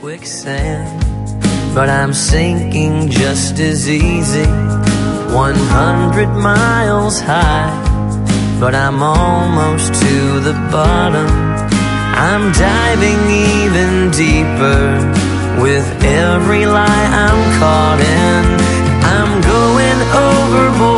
quicksand, but I'm sinking just as easy. 100 miles high, but I'm almost to the bottom. I'm diving even deeper with every lie I'm caught in. I'm going overboard